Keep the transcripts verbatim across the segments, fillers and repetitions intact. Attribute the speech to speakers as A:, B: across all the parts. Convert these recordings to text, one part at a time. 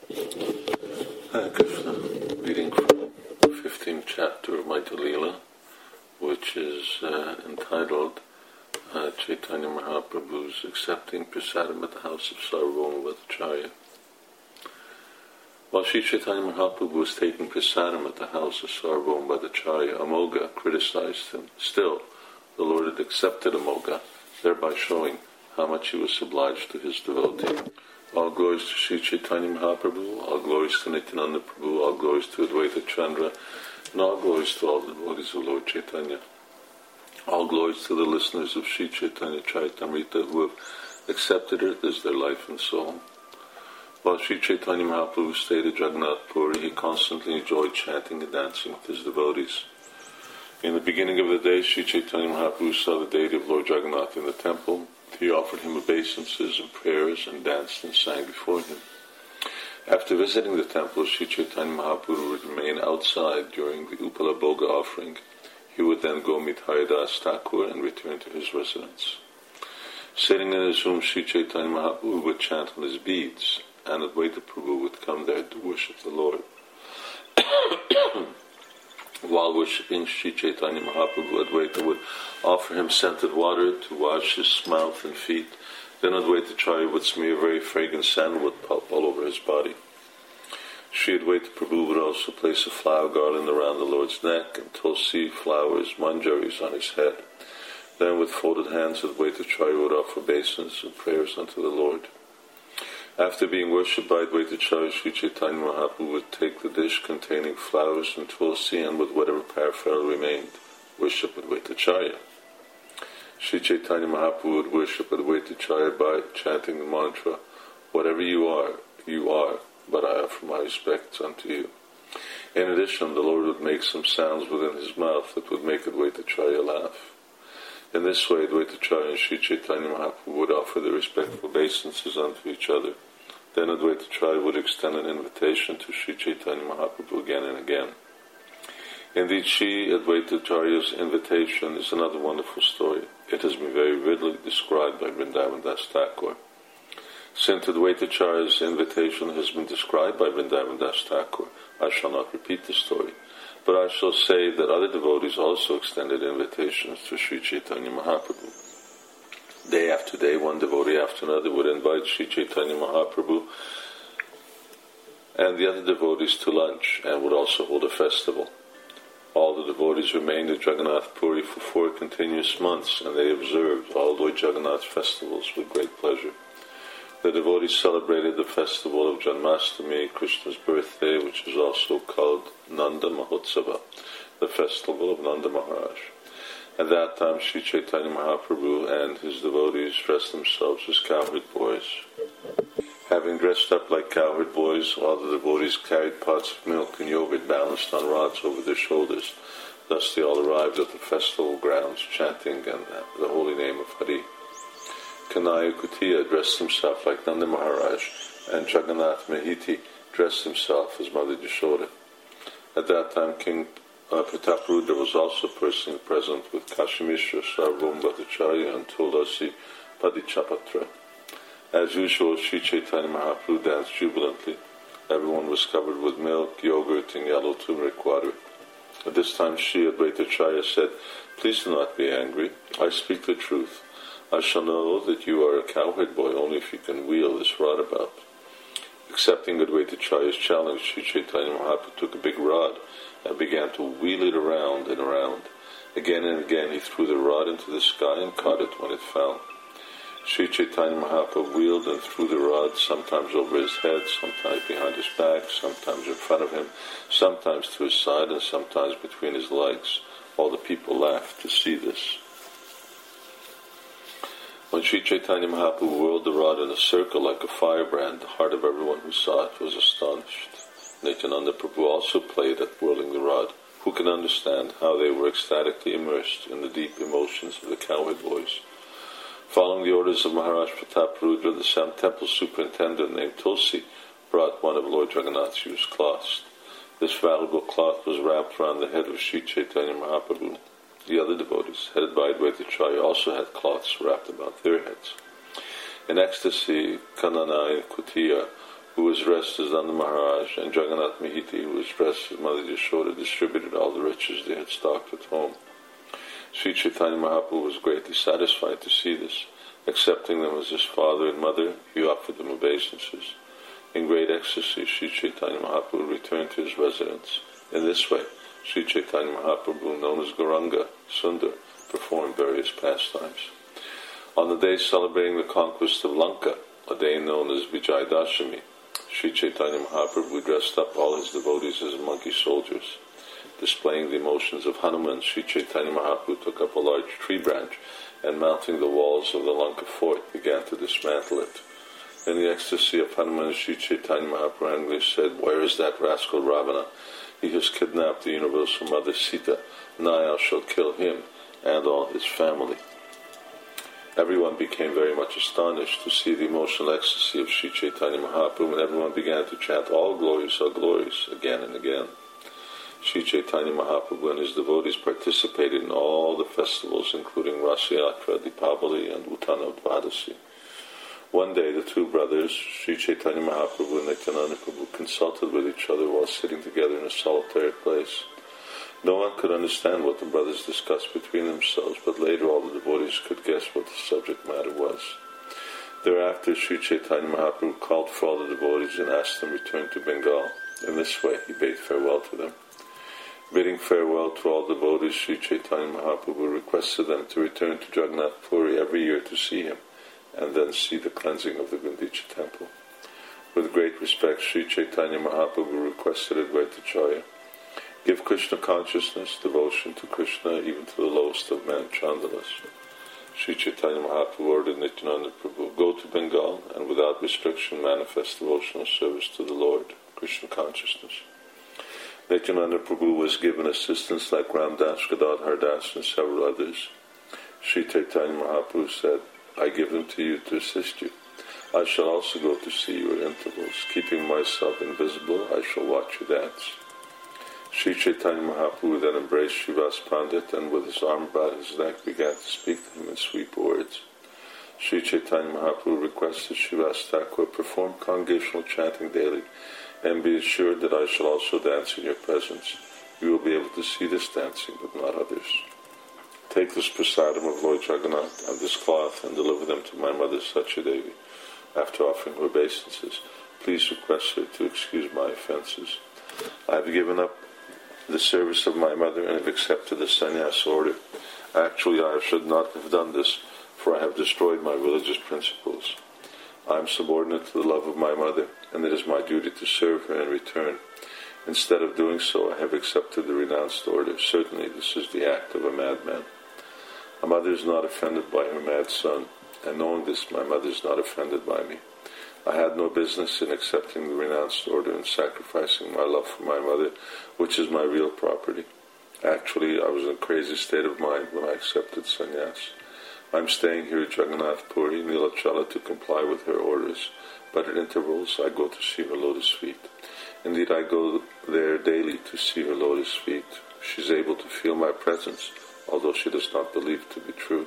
A: Hare Krishna, reading from the fifteenth chapter of Maitha Leela, which is uh, entitled uh, Chaitanya Mahaprabhu's Accepting Prasadam at the House of Sarvabhauma Bhattacharya. While Sri Chaitanya Mahaprabhu was taking Prasadam at the house of Sarvabhauma Bhattacharya, Amoga criticized him. Still, the Lord had accepted Amoga, thereby showing how much he was obliged to his devotee. All glories to Sri Chaitanya Mahaprabhu, all glories to Nityananda Prabhu, all glories to Advaita Chandra, and all glories to all the devotees of Lord Chaitanya. All glories to the listeners of Sri Chaitanya Charitamrita who have accepted it as their life and soul. While Sri Chaitanya Mahaprabhu stayed at Jagannath Puri, he constantly enjoyed chanting and dancing with his devotees. In the beginning of the day, Sri Chaitanya Mahaprabhu saw the deity of Lord Jagannath in the temple. He offered him obeisances and prayers and danced and sang before him. After visiting the temple, Sri Chaitanya Mahaprabhu would remain outside during the Upala Bhoga offering. He would then go meet Haridas Thakur and return to his residence. Sitting in his room, Sri Chaitanya Mahaprabhu would chant on his beads, and Advaita Prabhu would come there to worship the Lord. While worshipping Sri Chaitanya Mahaprabhu, Advaita would offer him scented water to wash his mouth and feet. Then Advaita Charya would smear very fragrant sandalwood pulp all over his body. Sri Advaita Prabhu would also place a flower garland around the Lord's neck and tulsi flowers, manjaris on his head. Then with folded hands, Advaita Charya would offer obeisance and prayers unto the Lord. After being worshipped by Advaita Charya, Sri Chaitanya Mahaprabhu would take the dish containing flowers and tulsi and with whatever paraphernalia remained, worship Advaita Charya. Sri Chaitanya Mahaprabhu would worship Advaita Charya by chanting the mantra, "Whatever you are, you are, but I offer my respects unto you." In addition, the Lord would make some sounds within his mouth that would make Advaita Charya laugh. In this way, Advaita Charya and Sri Chaitanya Mahaprabhu would offer their respectful obeisances unto each other. Then Advaita Charya would extend an invitation to Sri Chaitanya Mahaprabhu again and again. Indeed, Sri Advaita Charya's invitation is another wonderful story. It has been very vividly described by Vrindavan Das Thakur. Since Advaita Charya's invitation has been described by Vrindavan Das Thakur, I shall not repeat the story. But I shall say that other devotees also extended invitations to Sri Chaitanya Mahaprabhu. Day after day, one devotee after another would invite Sri Chaitanya Mahaprabhu and the other devotees to lunch and would also hold a festival. All the devotees remained at Jagannath Puri for four continuous months, and they observed all Lord Jagannath's festivals with great pleasure. The devotees celebrated the festival of Janmashtami, Krishna's birthday, which is also called Nanda Mahotsava, the festival of Nanda Maharaj. At that time, Sri Chaitanya Mahaprabhu and his devotees dressed themselves as cowherd boys. Having dressed up like cowherd boys, all the devotees carried pots of milk and yogurt balanced on rods over their shoulders. Thus they all arrived at the festival grounds, chanting and the holy name of Hari. Kanaya Kutiya dressed himself like Nanda Maharaj, and Jagannath Mahiti dressed himself as Mother Yashoda. At that time, King uh, Prataparudra was also personally present with Kashimishra, Sarvabhauma Bhattacharya, and Tulasi Padichapatra. As usual, Sri Chaitanya Mahaprabhu danced jubilantly. Everyone was covered with milk, yogurt, and yellow turmeric water. At this time, Sri Advaita Charya said, "Please do not be angry. I speak the truth. I shall know that you are a cowherd boy only if you can wheel this rod about." Accepting Advaita Charya's challenge, Sri Chaitanya Mahaprabhu took a big rod and began to wheel it around and around. Again and again he threw the rod into the sky and caught it when it fell. Sri Chaitanya Mahaprabhu wheeled and threw the rod, sometimes over his head, sometimes behind his back, sometimes in front of him, sometimes to his side, and sometimes between his legs. All the people laughed to see this. When Sri Chaitanya Mahaprabhu whirled the rod in a circle like a firebrand, the heart of everyone who saw it was astonished. Nityananda Prabhu also played at whirling the rod. Who can understand how they were ecstatically immersed in the deep emotions of the cowherd boys? Following the orders of Maharaj Prataparudra, the Sam temple superintendent named Tulsi brought one of Lord Jagannath's used cloths. This valuable cloth was wrapped around the head of Sri Chaitanya Mahaprabhu. The other devotees, headed by Advaita Charya, also had cloths wrapped about their heads. In ecstasy, Kananai Kutiya who was dressed as Nanda Maharaj, and Jagannath Mahiti, who was dressed as Mother Yashoda, distributed all the riches they had stocked at home. Sri Chaitanya Mahaprabhu was greatly satisfied to see this. Accepting them as his father and mother, he offered them obeisances. In great ecstasy, Sri Chaitanya Mahaprabhu returned to his residence. In this way, Sri Chaitanya Mahaprabhu, known as Gauranga Sundar, performed various pastimes. On the day celebrating the conquest of Lanka, a day known as Vijayadashami, Sri Chaitanya Mahaprabhu dressed up all his devotees as monkey soldiers. Displaying the emotions of Hanuman, Sri Chaitanya Mahaprabhu took up a large tree branch and, mounting the walls of the Lanka fort, began to dismantle it. In the ecstasy of Hanuman, Sri Chaitanya Mahaprabhu angrily said, "Where is that rascal Ravana? He has kidnapped the universal mother Sita. Now I shall kill him and all his family." Everyone became very much astonished to see the emotional ecstasy of Sri Chaitanya Mahaprabhu, and everyone began to chant, "All glories, all glories," again and again. Sri Chaitanya Mahaprabhu and his devotees participated in all the festivals, including Rasayatra, Dipavali, and Uttana Dvadasi. One day, the two brothers, Sri Chaitanya Mahaprabhu and Nityananda Prabhu, consulted with each other while sitting together in a solitary place. No one could understand what the brothers discussed between themselves, but later all the devotees could guess what the subject matter was. Thereafter, Sri Chaitanya Mahaprabhu called for all the devotees and asked them to return to Bengal. In this way, he bade farewell to them. Bidding farewell to all devotees, Sri Chaitanya Mahaprabhu requested them to return to Jagannath Puri every year to see him, and then see the cleansing of the Gundicha temple. With great respect, Sri Chaitanya Mahaprabhu requested Advaitacharya, "Give Krishna consciousness, devotion to Krishna, even to the lowest of men, Chandalas." Sri Chaitanya Mahaprabhu ordered Nityananda Prabhu, "Go to Bengal and without restriction manifest devotional service to the Lord, Krishna consciousness." Nityananda Prabhu was given assistants like Ramdas, Gadadhar Das, and several others. Sri Chaitanya Mahaprabhu said, "I give them to you to assist you. I shall also go to see you at intervals. Keeping myself invisible, I shall watch you dance." Sri Chaitanya Mahaprabhu then embraced Srivas Pandit and with his arm about his neck began to speak to him in sweet words. Sri Chaitanya Mahaprabhu requested Srivas Thakur perform congregational chanting daily, and be assured that I shall also dance in your presence. You will be able to see this dancing, but not others. Take this prasadam of Lord Jagannath and this cloth and deliver them to my mother Satyadevi. After offering her obeisances, please request her to excuse my offences. I have given up the service of my mother and have accepted the sannyas order. Actually, I should not have done this, for I have destroyed my religious principles. I am subordinate to the love of my mother, and it is my duty to serve her in return. Instead of doing so, I have accepted the renounced order. Certainly, this is the act of a madman. A mother is not offended by her mad son, and knowing this, my mother is not offended by me. I had no business in accepting the renounced order and sacrificing my love for my mother, which is my real property. Actually, I was in a crazy state of mind when I accepted sannyas. I am staying here at Jagannath Puri, Nilachala, to comply with her orders, but at intervals I go to see her lotus feet. Indeed, I go there daily to see her lotus feet. She is able to feel my presence, although she does not believe it to be true.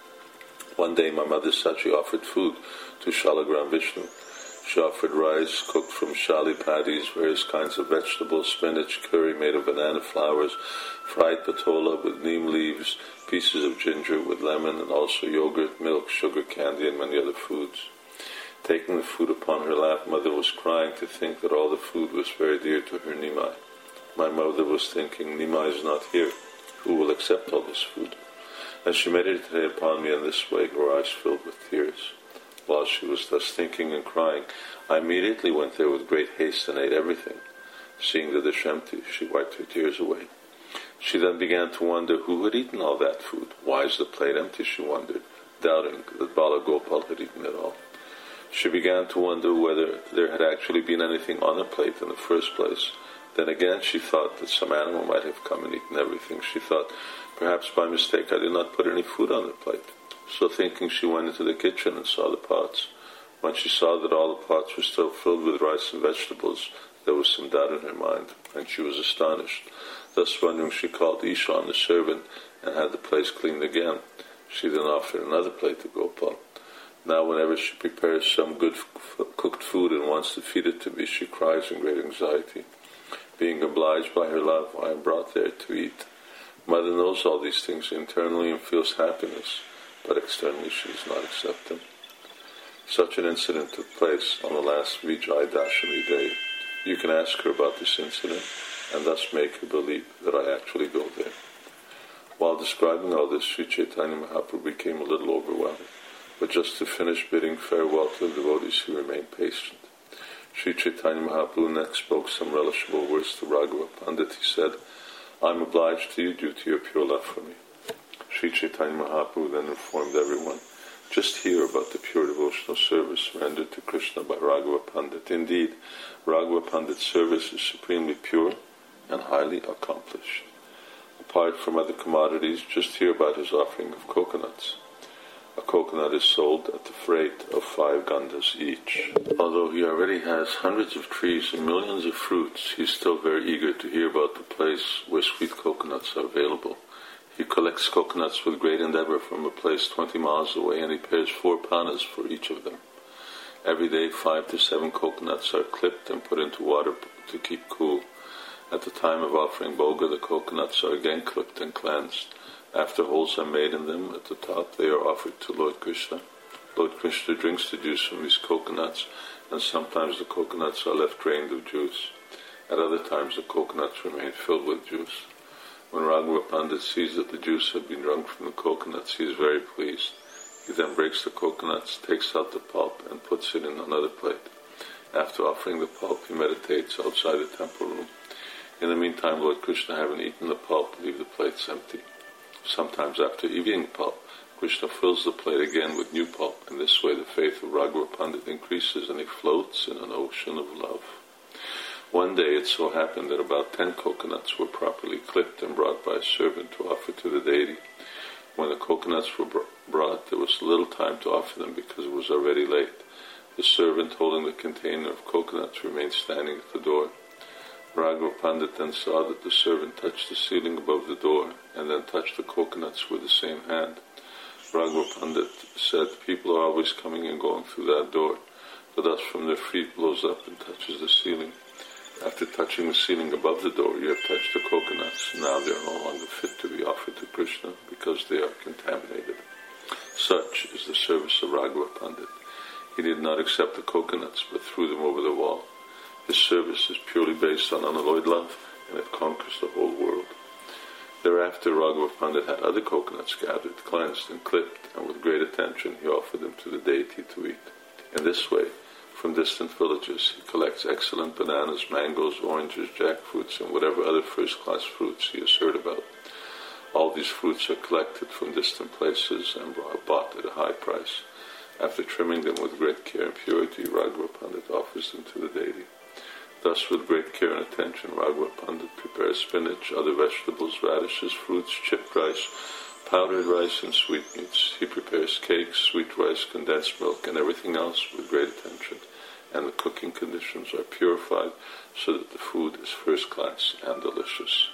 A: One day my mother Sachi offered food to Shalagram Vishnu. She offered rice cooked from shali paddies, various kinds of vegetables, spinach, curry made of banana flowers, fried patola with neem leaves, pieces of ginger with lemon, and also yogurt, milk, sugar candy, and many other foods. Taking the food upon her lap, mother was crying to think that all the food was very dear to her Nimai. My mother was thinking, Nimai is not here. Who will accept all this food? As she meditated upon me in this way, her eyes filled with tears. While she was thus thinking and crying, I immediately went there with great haste and ate everything. Seeing the dish empty, she wiped her tears away. She then began to wonder who had eaten all that food. Why is the plate empty, she wondered, doubting that Bala Gopal had eaten it all. She began to wonder whether there had actually been anything on the plate in the first place. Then again she thought that some animal might have come and eaten everything. She thought, perhaps by mistake I did not put any food on the plate. So thinking, she went into the kitchen and saw the pots. When she saw that all the pots were still filled with rice and vegetables, there was some doubt in her mind, and she was astonished. Thus wondering, she called Ishan, the servant, and had the place cleaned again. She then offered another plate to Gopal. Now whenever she prepares some good f- cooked food and wants to feed it to me, she cries in great anxiety. Being obliged by her love, I am brought there to eat. Mother knows all these things internally and feels happiness, but externally she does not accept them. Such an incident took place on the last Vijay Dashami day. You can ask her about this incident and thus make her believe that I actually go there. While describing all this, Sri Chaitanya Mahaprabhu became a little overwhelmed, but just to finish bidding farewell to the devotees, he remained patient. Sri Chaitanya Mahaprabhu next spoke some relishable words to Raghava Pandit. He said, I am obliged to you due to your pure love for me. Sri Chaitanya Mahaprabhu then informed everyone, just hear about the pure devotional service rendered to Krishna by Raghava Pandit. Indeed, Raghava Pandit's service is supremely pure and highly accomplished. Apart from other commodities, just hear about his offering of coconuts. A coconut is sold at the freight of five gandas each. Although he already has hundreds of trees and millions of fruits, he is still very eager to hear about the place where sweet coconuts are available. He collects coconuts with great endeavor from a place twenty miles away, and he prepares four panas for each of them. Every day, five to seven coconuts are clipped and put into water to keep cool. At the time of offering bhoga, the coconuts are again clipped and cleansed. After holes are made in them at the top, they are offered to Lord Krishna. Lord Krishna drinks the juice from these coconuts, and sometimes the coconuts are left drained of juice. At other times, the coconuts remain filled with juice. When Raghava Pandit sees that the juice had been drunk from the coconuts, he is very pleased. He then breaks the coconuts, takes out the pulp, and puts it in another plate. After offering the pulp, he meditates outside the temple room. In the meantime, Lord Krishna, having eaten the pulp, leaves the plates empty. Sometimes after eating the pulp, Krishna fills the plate again with new pulp. In this way, the faith of Raghava Pandit increases, and he floats in an ocean of love. One day it so happened that about ten coconuts were properly clipped and brought by a servant to offer to the deity. When the coconuts were br- brought, there was little time to offer them because it was already late. The servant holding the container of coconuts remained standing at the door. Raghava Pandit then saw that the servant touched the ceiling above the door and then touched the coconuts with the same hand. Raghava Pandit said, people are always coming and going through that door. The dust from their feet blows up and touches the ceiling. After touching the ceiling above the door, you have touched the coconuts. Now they are no longer fit to be offered to Krishna because they are contaminated. Such is the service of Raghava Pandit. He did not accept the coconuts, but threw them over the wall. His service is purely based on unalloyed love, and it conquers the whole world. Thereafter, Raghava Pandit had other coconuts gathered, cleansed, and clipped, and with great attention he offered them to the deity to eat. In this way, from distant villages, he collects excellent bananas, mangoes, oranges, jackfruits, and whatever other first-class fruits he has heard about. All these fruits are collected from distant places and bought at a high price. After trimming them with great care and purity, Raghava Pandit offers them to the deity. Thus, with great care and attention, Raghava Pandit prepares spinach, other vegetables, radishes, fruits, chipped rice, powdered rice, and sweetmeats. He prepares cakes, sweet rice, condensed milk, and everything else with great attention, and the cooking conditions are purified so that the food is first class and delicious.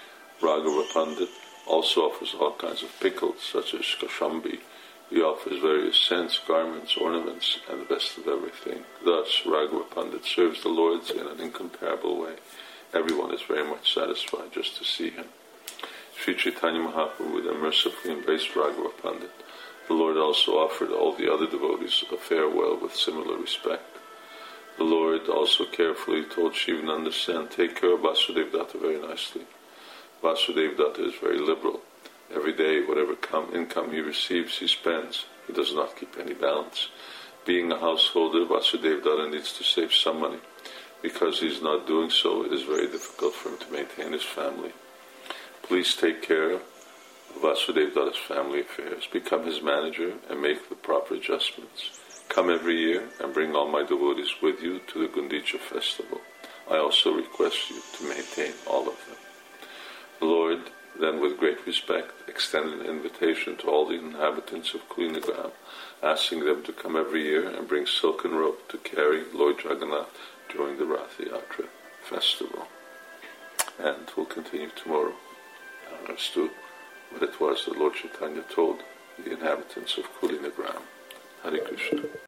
A: Raghava Pandit also offers all kinds of pickles, such as kashambi. He offers various scents, garments, ornaments, and the best of everything. Thus, Raghava Pandit serves the Lords in an incomparable way. Everyone is very much satisfied just to see him. Sri Chaitanya Mahaprabhu then mercifully embraced Raghava Pandit. The Lord also offered all the other devotees a farewell with similar respect. The Lord also carefully told Shivananda Sen, take care of Vasudev Datta very nicely. Vasudev Datta is very liberal. Every day, whatever come, income he receives, he spends. He does not keep any balance. Being a householder, Vasudev Datta needs to save some money. Because he is not doing so, it is very difficult for him to maintain his family. Please take care of Vasudev Datta's family affairs. Become his manager and make the proper adjustments. Come every year and bring all my devotees with you to the Gundicha festival. I also request you to maintain all of them. The Lord then, with great respect, extended an invitation to all the inhabitants of Kulinagram, asking them to come every year and bring silken rope to carry Lord Jagannath during the Rath Yatra festival. And we'll continue tomorrow as to what it was that Lord Chaitanya told the inhabitants of Kulinagram. Hare Krishna.